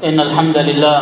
إن الحمد لله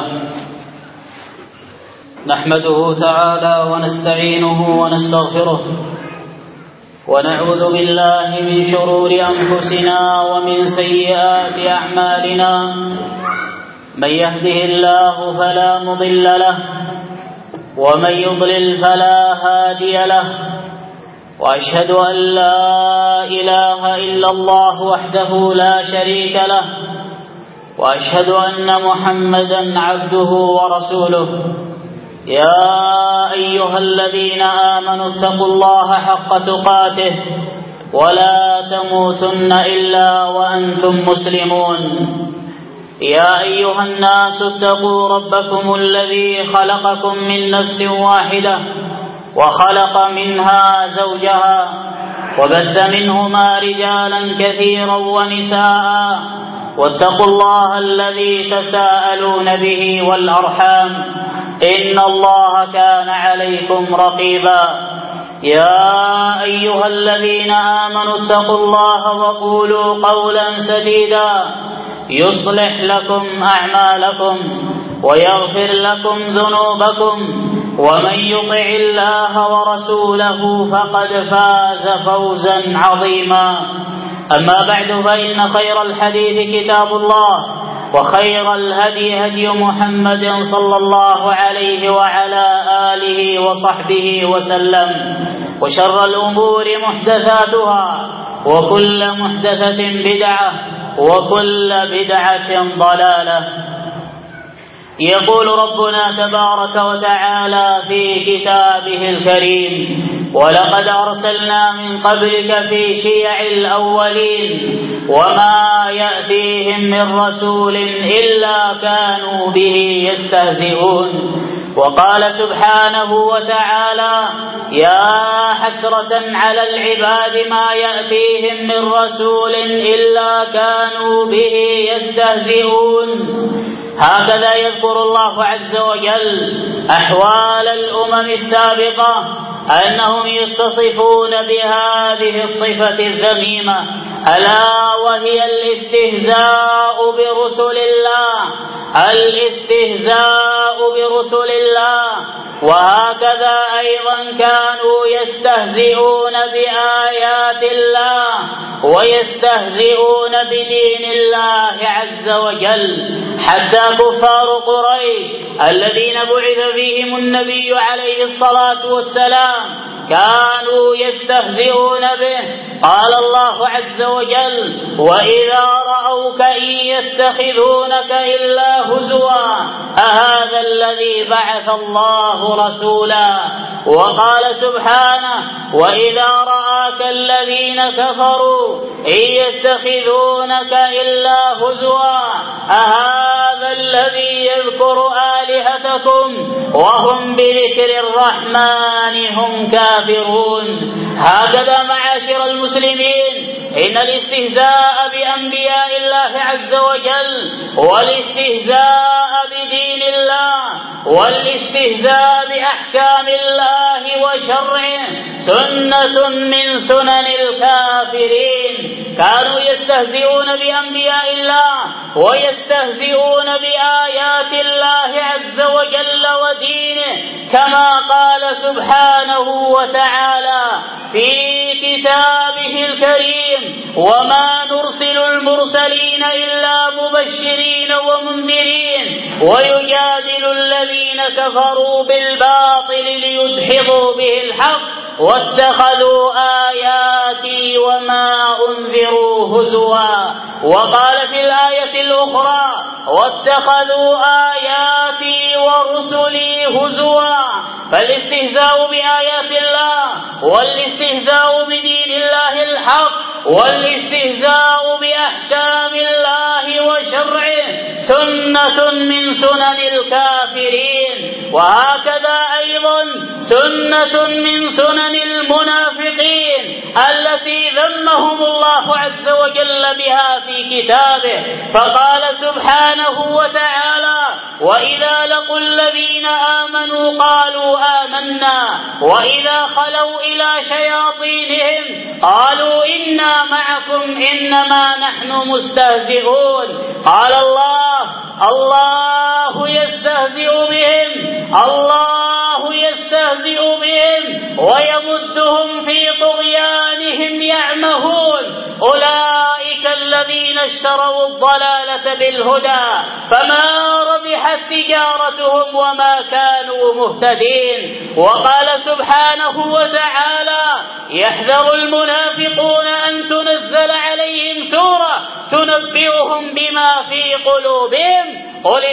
نحمده تعالى ونستعينه ونستغفره ونعوذ بالله من شرور أنفسنا ومن سيئات أعمالنا. من يهده الله فلا مضل له ومن يضلل فلا هادي له، وأشهد أن لا إله إلا الله وحده لا شريك له، وأشهد أن محمدا عبده ورسوله. يا أيها الذين آمنوا اتقوا الله حق تقاته ولا تموتن إلا وأنتم مسلمون. يا أيها الناس اتقوا ربكم الذي خلقكم من نفس واحدة وخلق منها زوجها وبث منهما رجالا كثيرا ونساء، واتقوا الله الذي تساءلون به والأرحام إن الله كان عليكم رقيبا. يا أيها الذين آمنوا اتقوا الله وقولوا قولا سديدا يصلح لكم أعمالكم ويغفر لكم ذنوبكم، ومن يطع الله ورسوله فقد فاز فوزا عظيما. أما بعد، فإن خير الحديث كتاب الله، وخير الهدي هدي محمد صلى الله عليه وعلى آله وصحبه وسلم، وشر الأمور محدثاتها، وكل محدثة بدعة، وكل بدعة ضلالة. يقول ربنا تبارك وتعالى في كتابه الكريم: ولقد أرسلنا من قبلك في شيع الأولين وما يأتيهم من رسول إلا كانوا به يستهزئون. وقال سبحانه وتعالى: يا حسرة على العباد ما يأتيهم من رسول إلا كانوا به يستهزئون. هكذا يذكر الله عز وجل أحوال الأمم السابقة، أنهم يتصفون بهذه الصفة الذميمة، ألا وهي الاستهزاء برسل الله، الاستهزاء برسل الله. وهكذا أيضا كانوا يستهزئون بآيات الله ويستهزئون بدين الله عز وجل، حتى كفار قريش الذين بعث فيهم النبي عليه الصلاة والسلام كانوا يستهزئون به. قال الله عز وجل: وإذا رأوك إن يتخذونك إلا هزوا أهذا الذي بعث الله رسولا. وقال سبحانه: وإذا رآك الذين كفروا إن يتخذونك إلا هزوا أهذا الذي يذكر آلهتكم وهم بذكر الرحمن هم كافرون. هكذا معاشر المسلمين، إن الاستهزاء بأنبياء الله عز وجل والاستهزاء بدين الله والاستهزاء بأحكام الله وشرعه سنة من سنن الكافرين. كانوا يستهزئون بأنبياء الله ويستهزئون بآيات الله عز وجل ودينه، كما قال سبحانه وتعالى في كتابه الكريم: وما نرسل المرسلين إلا مبشرين ومنذرين ويجادل الذين كفروا بالباطل ليدحضوا به الحق واتخذوا آياتي وما أنذروا هزوا. وقال في الآية الأخرى: واتخذوا آياتي ورسلي هزوا. فالاستهزاء بآيات الله والاستهزاء بدين الله الحق والاستهزاء بأحكام الله وشرعه سنة من سنن الكافرين. وهكذا أيضا سنة من سنن المنافقين التي ذمهم الله عز وجل بها في كتابه. فقال سبحانه وتعالى: وإذا لقوا الذين آمنوا قالوا آمنا وإذا خلوا إلى شياطينهم قالوا إنا معكم إنما نحن مستهزئون. قال الله يستهزئ بهم ويمدهم في طغيانهم يعمهون. أولئك الذين اشتروا الضلالة بالهدى فما ربحت تجارتهم وما كانوا مهتدين. وقال سبحانه وتعالى: يحذر المنافقون أن تنزل عليهم سورة تنبئهم بما في قلوبهم قل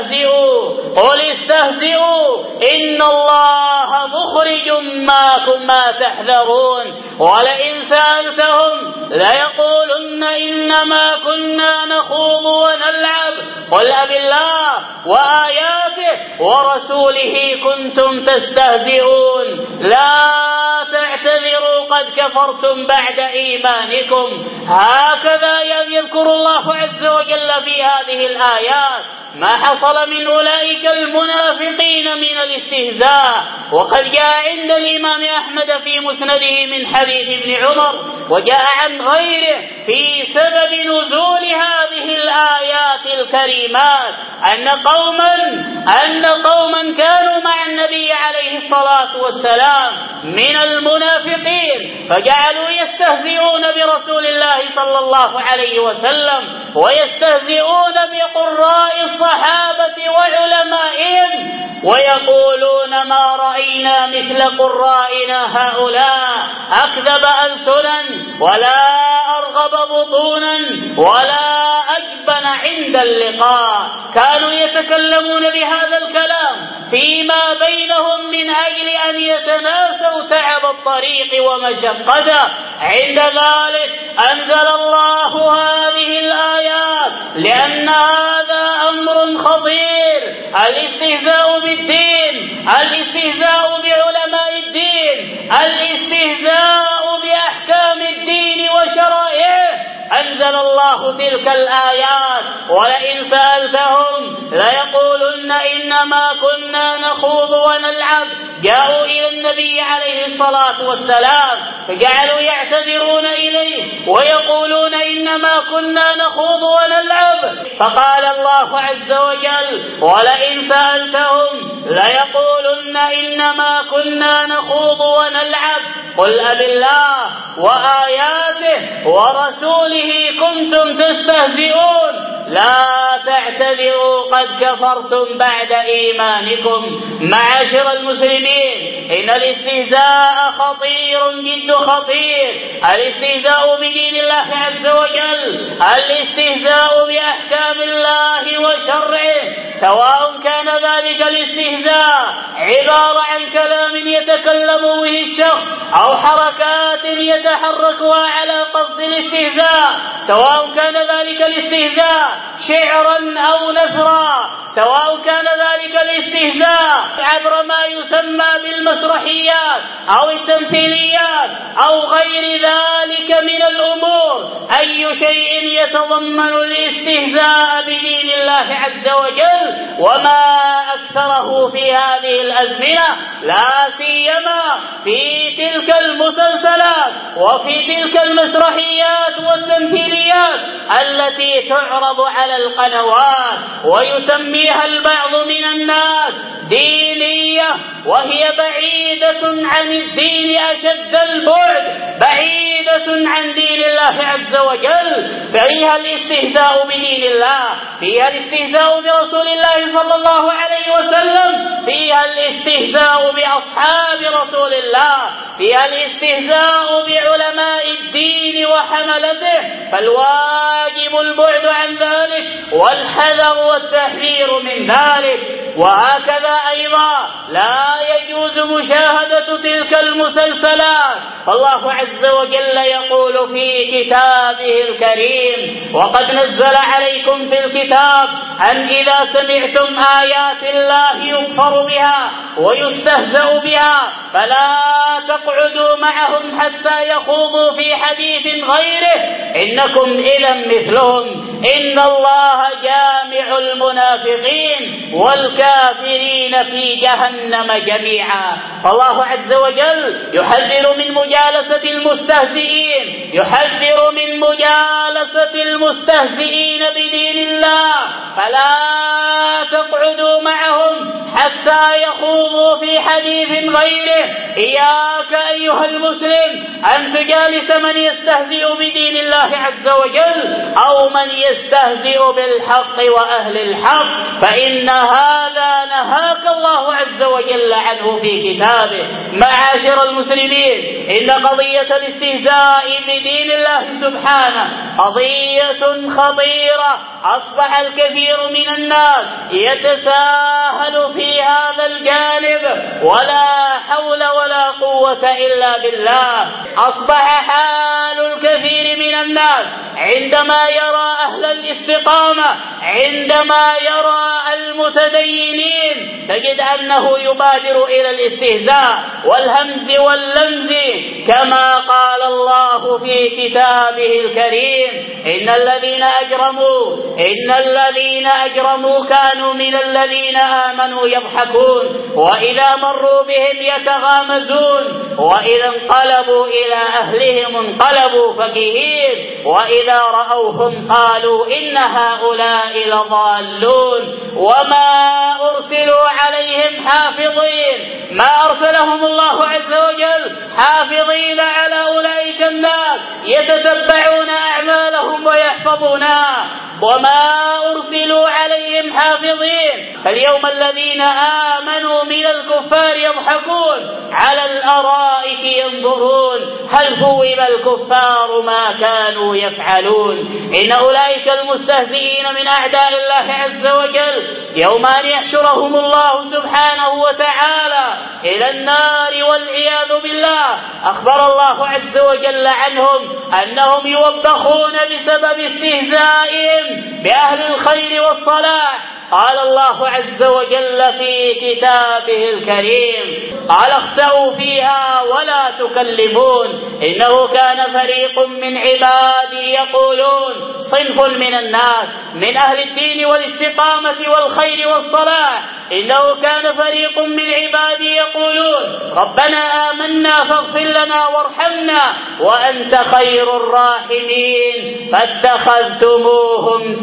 استهزئوا إن الله مخرج ما تحذرون. ولئن سألتهم ليقولن إنما كنا نخوض ونلعب قل أبالله وآياته ورسوله كنتم تستهزئون لا تعتذروا قد كفرتم بعد إيمانكم. هكذا يذكر الله عز وجل في هذه الآيات ما حصل من أولئك المنافقين من الاستهزاء. وقد جاء عند الإمام أحمد في مسنده من حديث ابن عمر وجاء عن غيره في سبب نزول هذه الآيات الكريمات أن قوما كانوا مع النبي عليه الصلاة والسلام من المنافقين فجعلوا يستهزئون برسول الله صلى الله عليه وسلم ويستهزئون بقراء الصحابة وعلمائهم ويقولون: ما رأينا مثل قرائنا هؤلاء أكذب ألسنا ولا أرغب بطونا ولا أجبن عند اللقاء. كانوا يتكلمون بهذا الكلام فيما بينهم من أجل أن يتناسوا تعب الطريق ومشقته. عند ذلك أنزل الله هذه الآيات لأن هذا أمر خطير: الاستهزاء بالدين، الاستهزاء بعلماء الدين، الاستهزاء بأحكام الدين وشرائعه. أنزل الله تلك الآيات: ولئن سألتهم ليقولن إنما كنا نخوض ونلعب. جاءوا إلى النبي عليه الصلاة والسلام فجعلوا يعتذرون إليه ويقولون: إنما كنا نخوض ونلعب. فقال الله عز وجل: ولئن سألتهم ليقولن إنما كنا نخوض ونلعب قل أبالله وآياته ورسوله كنتم تستهزئون لا تعتذروا قد كفرتم بعد إيمانكم. معاشر المسلمين، إن الاستهزاء خطير جد خطير. الاستهزاء بدين الله عز وجل، الاستهزاء بأحكام الله وشرعه، سواء كان ذلك الاستهزاء عبارة عن كلام يتكلم به الشخص أو حركات يتحركها على قصد الاستهزاء، سواء كان ذلك الاستهزاء شعرا أو نثرا، سواء كان ذلك الاستهزاء عبر ما يسمى بالمسرحيات أو التمثيليات أو غير ذلك من الأمور. أي شيء يتضمن الاستهزاء بدين الله عز وجل، وما أكثره في هذه الأزمنة، لا سيما في تلك المسلسلات وفي تلك المسرحيات والتمثيليات التي تعرض على القنوات ويسميها البعض من الناس دينية، وهي بعيدة عن الدين أشد البعد، بعيدة عن دين الله عز وجل. فيها الاستهزاء بدين الله، فيها الاستهزاء برسول الله صلى الله عليه وسلم، فيها الاستهزاء بأصحاب رسول الله، فيها الاستهزاء بعلماء الدين وحملته. فالواجب البعد عن ذلك والحذر والتحذير من ذلك. وهكذا أيضا لا يجوز مشاهدة تلك المسلسلات، فالله عز وجل يقول في كتابه الكريم: وقد نزل عليكم في الكتاب أن إذا سمعتم آيات الله يكفر بها ويستهزأ بها فلا تقعدوا معهم حتى يخوضوا في حديث غيره إنكم إذا مثلهم إن الله جامع المنافقين والكافرين في جهنم جميعا. فالله عز وجل يحذر من مجالسة المستهزئين، يحذر من مجالسة المستهزئين بدين الله، فلا تقعدوا معهم حتى يخوضوا في حديث غيره. إياك أيها المسلم أن تجالس من يستهزئ بدين الله عز وجل أو من يستهزئ بالحق وأهل الحق، فإن هذا نهاك الله عز وجل عنه في كتابه. معاشر المسلمين، إن قضية الاستهزاء بدين الله سبحانه قضية خطيرة، أصبح الكثير من الناس يتساهل في هذا الجانب ولا حول ولا قوة إلا بالله. أصبح حال الكثير من الناس عندما يرى أهل الاستقامة، عندما يرى المتدينين، تجد أنه يبادر إلى الاستهزاء والهمز واللمز، كما قال الله في كتابه الكريم: إن الذين أجرموا كانوا من الذين آمنوا يضحكون وإذا مروا بهم يتغامزون وإذا انقلبوا إلى أهلهم انقلبوا فكهين وإذا رأوهم قالوا إن هؤلاء لضالون وما أرسلوا عليهم حافظين. ما أرسلهم الله عز وجل حافظين على أولئك الناس يتتبعون أعمالهم ويحفظونها، وما أرسلوا عليهم حافظين. فاليوم الذين آمنوا من الكفار يضحكون على الأرائك ينظرون هل ثوب الكفار ما كانوا يفعلون. إن أولئك المستهزئين من أعداء الله عز وجل يوم أن يحشرهم الله سبحانه وتعالى إلى النار والعياذ بالله، أخبر الله عز وجل عنهم أنهم يوبخون بسبب استهزائهم بأهل الخير والصلاح. قال الله عز وجل في كتابه الكريم: قال اخسئوا فيها ولا تكلمون إنه كان فريق من عبادي يقولون، صنف من الناس من أهل الدين والاستقامة والخير والصلاح، إنه كان فريق من عبادي يقولون ربنا آمنا فاغفر لنا وارحمنا وأنت خير الراحمين فاتخذتموهم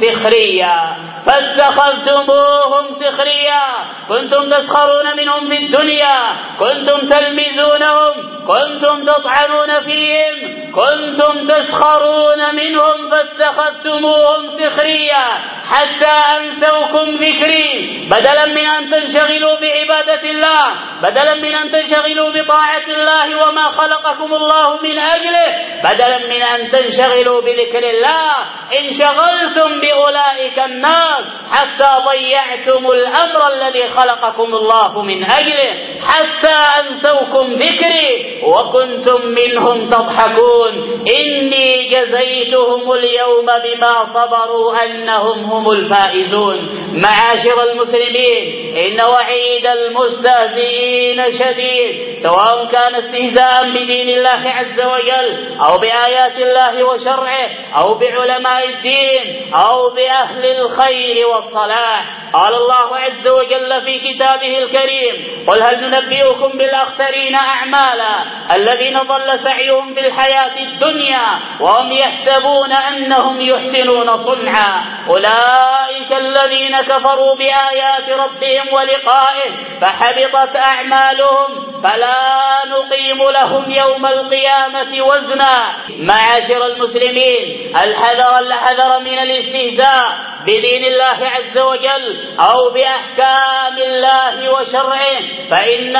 سخريا كنتم تسخرون منهم في الدنيا، كنتم تلمزونهم، كنتم تطعنون فيهم، كنتم تسخرون منهم فاتخذتموهم سخريا حتى أنسوكم ذكري. بدلا من أن تنشغلوا بعبادة الله، بدلا من أن تنشغلوا بطاعة الله وما خلقكم الله من أجله، بدلا من أن تنشغلوا بذكر الله، انشغلتم بأولئك الناس حتى ضيعتم الأمر الذي خلقكم الله من أجله، حتى أنسوكم ذكري وكنتم منهم تضحكون. إني جزيتهم اليوم بما صبروا أنهم هم الفائزون. معاشر المسلمين، إن وعيد المستهزئين شديد، سواء كان استهزاء بدين الله عز وجل أو بآيات الله وشرعه أو بعلماء الدين أو بأهل الخير والصلاح. قال الله عز وجل في كتابه الكريم: قل هل ننبئكم بالأخسرين أعمالا الذين ضل سعيهم في الحياة الدنيا وهم يحسبون أنهم يحسنون صنعا أولئك الذين كفروا بآيات ربهم ولقائه فحبطت أعمالهم فلا نقيم لهم يوم القيامة وزنا. معاشر المسلمين، الحذر من الاستهزاء بدين الله عز وجل أو بأحكام الله وشرعه، فإن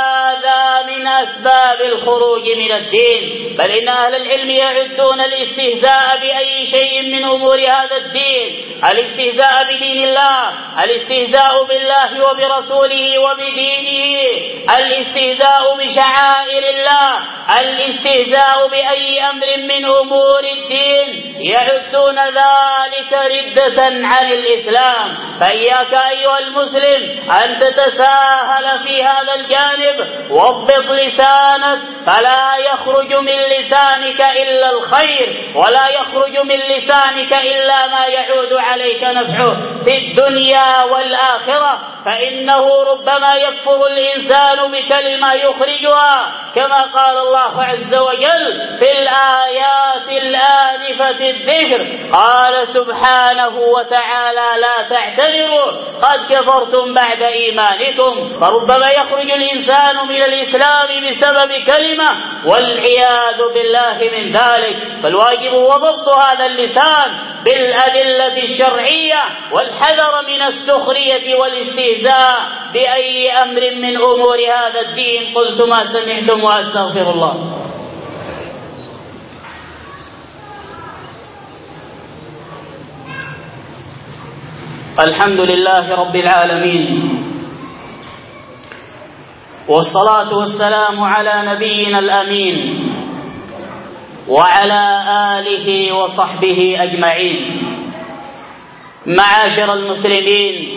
هذا من أسباب الخروج من الدين. بل إن أهل العلم يعدون الاستهزاء بأي شيء من أمور هذا الدين: الاستهزاء بدين الله، الاستهزاء بالله وبرسوله وبدينه، الاستهزاء بشعائر الله، الاستهزاء بأي أمر من أمور الدين، يعدون ذلك ردة عن الإسلام. فإياك أيها المسلم أن تتساهل في هذا الجانب، واضبط لسانك فلا يخرج من لسانك إلا الخير، ولا يخرج من لسانك إلا ما يعود عليك نفعه في الدنيا والآخرة، فإنه ربما يكفر الإنسان بكلمة يخرجها كما قال الله عز وجل في الآيات الآنفة الذكر، قال سبحانه وتعالى: لا تعتذروا قد كفرتم بعد إيمانكم. فربما يخرج الإنسان من الإسلام بسبب كلمة والعياذ بالله من ذلك. فالواجب هو ضبط هذا اللسان بالأدلة الشرعية، والحذر من السخرية والاستهزاء بأي أمر من أمور هذا الدين. قلت ما سمعتم وأستغفر الله. الحمد لله رب العالمين، والصلاة والسلام على نبينا الأمين وعلى آله وصحبه أجمعين. معاشر المسلمين،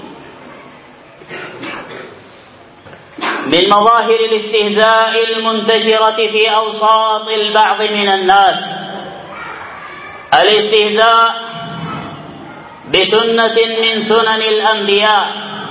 من مظاهر الاستهزاء المنتشرة في أوساط البعض من الناس الاستهزاء بسنة من سنن الأنبياء،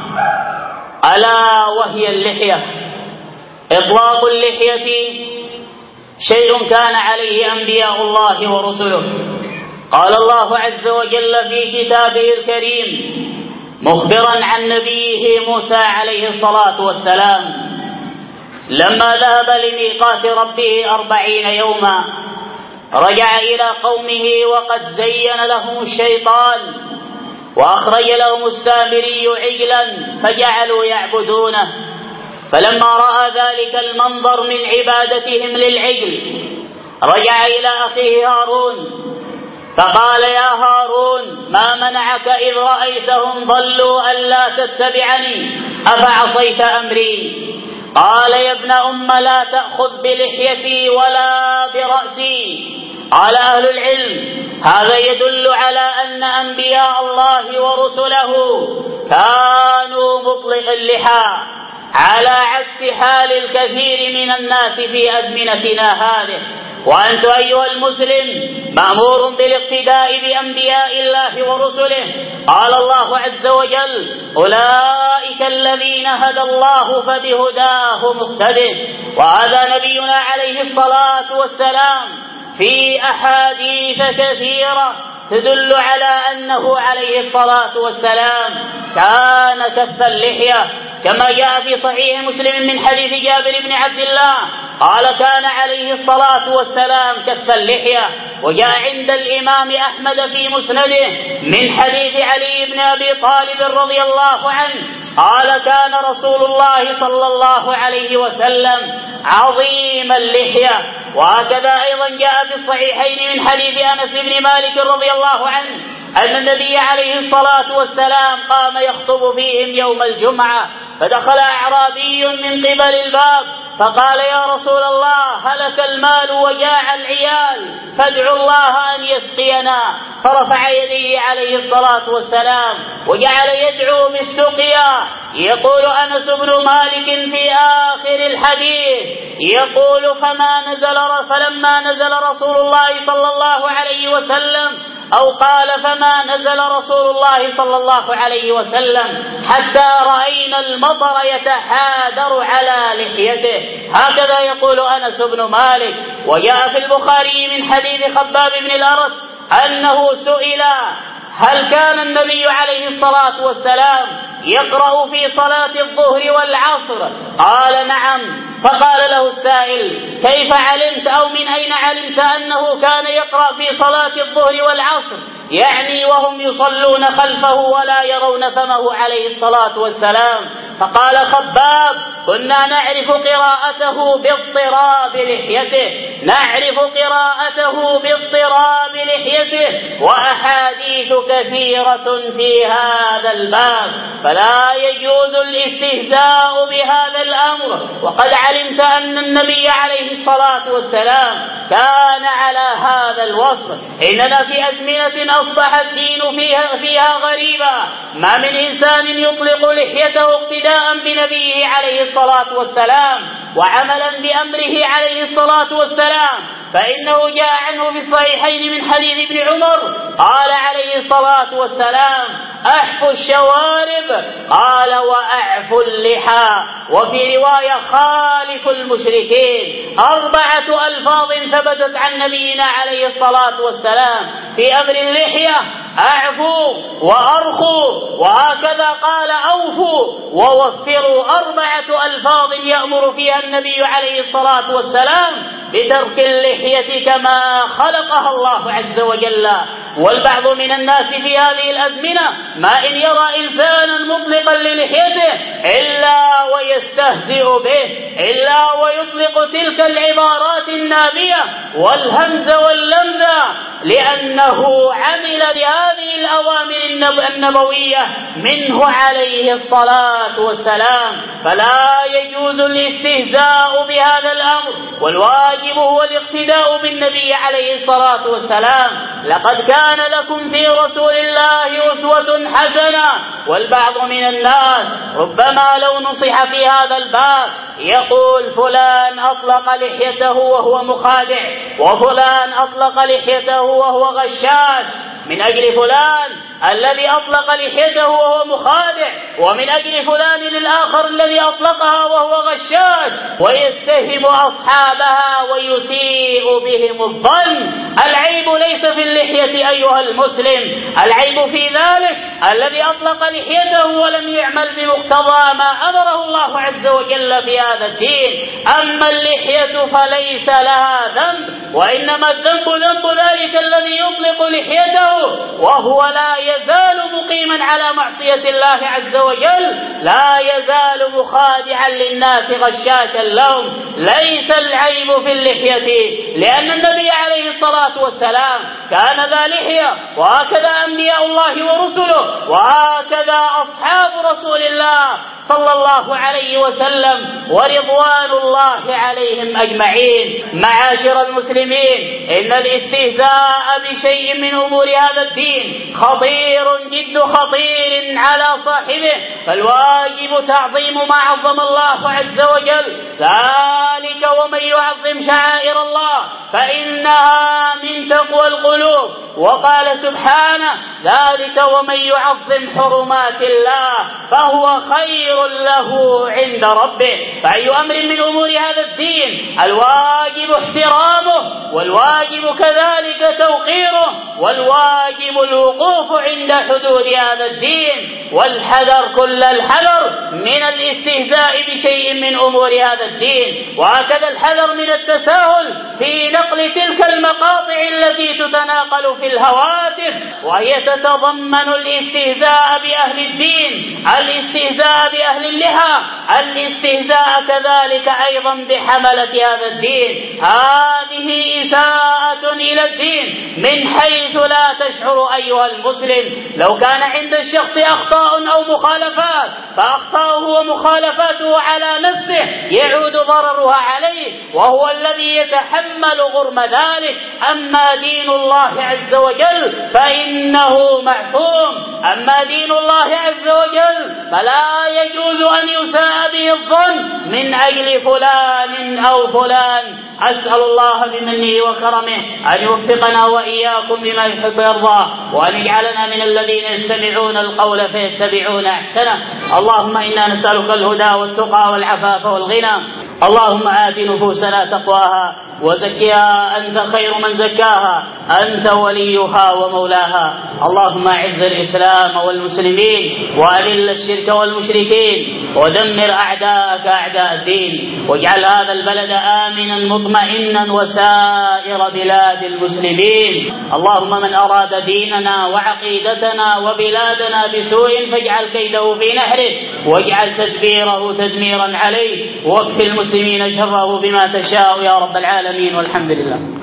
ألا وهي اللحية. إطلاق اللحية شيء كان عليه أنبياء الله ورسله. قال الله عز وجل في كتابه الكريم مخبرا عن نبيه موسى عليه الصلاة والسلام لما ذهب لميقات ربه 40 يوما، رجع إلى قومه وقد زين لهم الشيطان وأخرج لهم السامري عجلا فجعلوا يعبدونه. فلما رأى ذلك المنظر من عبادتهم للعجل رجع إلى أخيه هارون فقال: يا هارون، ما منعك إذ رأيتهم ضلوا ألا تتبعني أفعصيت أمري؟ قال: يا ابن أم، لا تأخذ بلحيتي ولا برأسي. قال أهل العلم: هذا يدل على أن أنبياء الله ورسله كانوا مطلق اللحى، على عكس حال الكثير من الناس في أزمنتنا هذه. وأنت أيها المسلم مأمور بالاقتداء بأنبياء الله ورسله. قال الله عز وجل: أولئك الذين هدى الله فبهداه مقتده. وهذا نبينا عليه الصلاة والسلام في أحاديث كثيرة تدل على أنه عليه الصلاة والسلام كان كف اللحية، كما جاء في صحيح مسلم من حديث جابر بن عبد الله قال: كان عليه الصلاة والسلام كف اللحية. وجاء عند الإمام أحمد في مسنده من حديث علي بن أبي طالب رضي الله عنه قال: كان رسول الله صلى الله عليه وسلم عظيم اللحية. وهكذا أيضا جاء في الصحيحين من حديث أنس بن مالك رضي الله عنه أن النبي عليه الصلاة والسلام قام يخطب فيهم يوم الجمعة، فدخل أعرابي من قبل الباب فقال: يا رسول الله، هلك المال وجاع العيال، فادعوا الله أن يسقينا. فرفع يديه عليه الصلاة والسلام وجعل يدعو بالسقيا. يقول أنس بن مالك في آخر الحديث يقول: فلما نزل رسول الله صلى الله عليه وسلم، أو قال: فما نزل رسول الله صلى الله عليه وسلم حتى رأينا المطر يتحادر على لحيته. هكذا يقول أنس بن مالك. وجاء في البخاري من حديث خباب بن الأرت أنه سئل: هل كان النبي عليه الصلاة والسلام يقرأ في صلاة الظهر والعصر؟ قال: نعم. فقال له السائل: كيف علمت أو من أين علمت أنه كان يقرأ في صلاة الظهر والعصر؟ يعني وهم يصلون خلفه ولا يرون فمه عليه الصلاة والسلام. فقال خباب: كنا نعرف قراءته باضطراب لحيته، نعرف قراءته باضطراب لحيته، وأحاديث كثيرة في هذا الباب. فلا يجوز الاستهزاء بهذا الأمر. وقد علمت أن النبي عليه الصلاة والسلام كان على هذا الوصف. إننا في أزمنة أصبح الدين فيها غريبا، ما من إنسان يطلق لحيته اقتداء بنبيه عليه الصلاة والسلام وعملا بأمره عليه الصلاة والسلام، فإنه جاء عنه في الصحيحين من حديث ابن عمر قال عليه الصلاة والسلام: أحفوا الشوارب، قال وأعفوا اللحى. وفي رواية: خالفوا المشركين. 4 ألفاظ ثبتت عن نبينا عليه الصلاة والسلام في أمر اللحية: أعفوا وأرخوا، وهكذا قال: أوفوا ووفروا. 4 ألفاظ يأمر فيها النبي عليه الصلاة والسلام بترك اللحية كما خلقها الله عز وجل. والبعض من الناس في هذه الأزمنة ما إن يرى إنسانا مطلقا للحيته إلا ويستهزئ به، إلا ويطلق تلك العبارات النابية والهمز واللمزة، لأنه عمل بهذه الأوامر النبوية منه عليه الصلاة والسلام. فلا يجوز الاستهزاء بهذا الأمر، والواجب هو الاقتداء بالنبي عليه الصلاة والسلام. لقد كان لكم في رسول الله أسوة حسنة. والبعض من الناس ربما لو نصح في هذا الباب يقول: فلان أطلق لحيته وهو مخادع، وفلان أطلق لحيته وهو غشاش، من أجل فلان الذي أطلق لحيته وهو مخادع، ومن أجل فلان الآخر الذي أطلقها وهو غشاش، ويتهم أصحابها ويسيء بهم الظن. العيب ليس في اللحية أيها المسلم، العيب في ذلك الذي أطلق لحيته ولم يعمل بمقتضى ما أمره الله عز وجل في هذا الدين. أما اللحية فليس لها ذنب، وإنما الذنب ذنب ذلك الذي يطلق لحيته وهو لا يزال مقيما على معصية الله عز وجل، لا يزال مخادعا للناس غشاشا لهم. ليس العيب في اللحية، لأن النبي عليه الصلاة والسلام كان ذا لحية، وهكذا أنبياء الله ورسله، وهكذا أصحاب رسول الله صلى الله عليه وسلم ورضوان الله عليهم أجمعين. معاشر المسلمين، إن الاستهزاء بشيء من أمور هذا الدين خطير جد خطير على صاحبه، فالواجب تعظيم ما عظم الله عز وجل. ذلك ومن يعظم شعائر الله فإنها من تقوى القلوب. وقال سبحانه: ذلك ومن يعظم حرمات الله فهو خير له عند ربه. فأي أمر من أمور هذا الدين الواجب احترامه، والواجب كذلك توقيره، والواجب الوقوف عند حدود هذا الدين، والحذر كل الحذر من الاستهزاء بشيء من أمور هذا الدين. وهكذا الحذر من التساهل في نقل تلك المقاطع التي تتناقل في الهواتف، وهي تتضمن الاستهزاء بأهل الدين، الاستهزاء بأهل اللحى، الاستهزاء كذلك أيضا بحملة هذا الدين. هذه إساءة إلى الدين من حيث لا تشعر أيها المسلم. لو كان عند الشخص أخطاء أو مخالفات فأخطاؤه ومخالفاته على نفسه يعود ضررها عليه، وهو الذي يتحمل غرم ذلك. أما دين الله عز وجل فإنه معصوم، أما دين الله عز وجل فلا يجوز أن يساء به الظن من أجل فلان أو فلان. أسأل الله بمنه وكرمه أن يوفقنا وإياكم لما يحب ويرضى، وأن يجعلنا من الذين يستمعون القول فيتبعون أحسنه. اللهم إنا نسألك الهدى والتقى والعفاف والغنى. اللهم آت نفوسنا تقواها وزكها أنت خير من زكاها، أنت وليها ومولاها. اللهم أعز الإسلام والمسلمين، وأذل الشرك والمشركين، ودمر أعداءك أعداء الدين، واجعل هذا البلد آمنا مطمئنا وسائر بلاد المسلمين. اللهم من أراد ديننا وعقيدتنا وبلادنا بسوء فاجعل كيده في نحره، واجعل تدبيره تدميرا عليه، واكف المسلمين شره بما تشاء يا رب العالمين، والحمد لله.